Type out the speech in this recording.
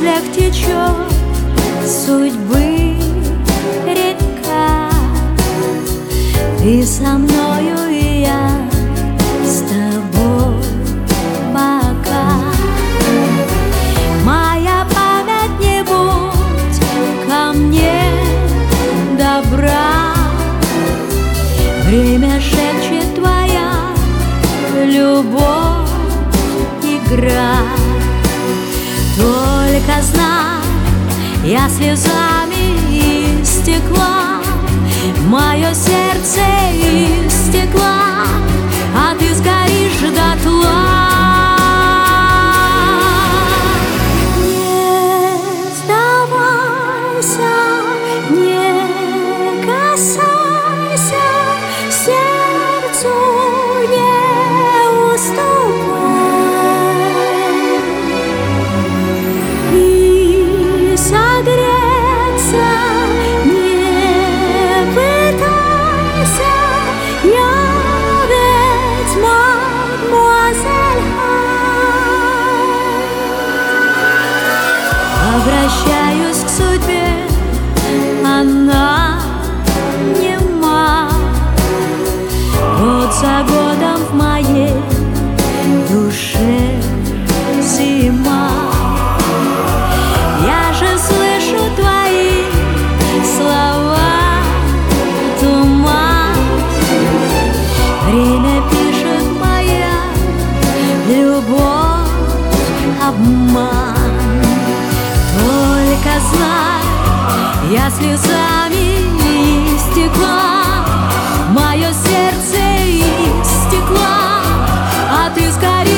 мыслях течет судьбы река. Ты со мною, и я с тобой пока. Моя память, не будь ко мне добра. Время шепчет, твоя любовь игра. Только знай, я слезами истекла, мое сердце из стекла, а ты сгоришь дотла. Не сдавайся, не касайся, сердцу не уступай. И согреться не пытайся, я ведь мадемуазель Хай. Обращаюсь к судьбе, она нема. Год за годом в моей душе зима. Я же слышу твои слова, туман. Время пишет, моя любовь обман. Только знай, я слезами истекла, мое сердце из стекла, а ты сгоришь.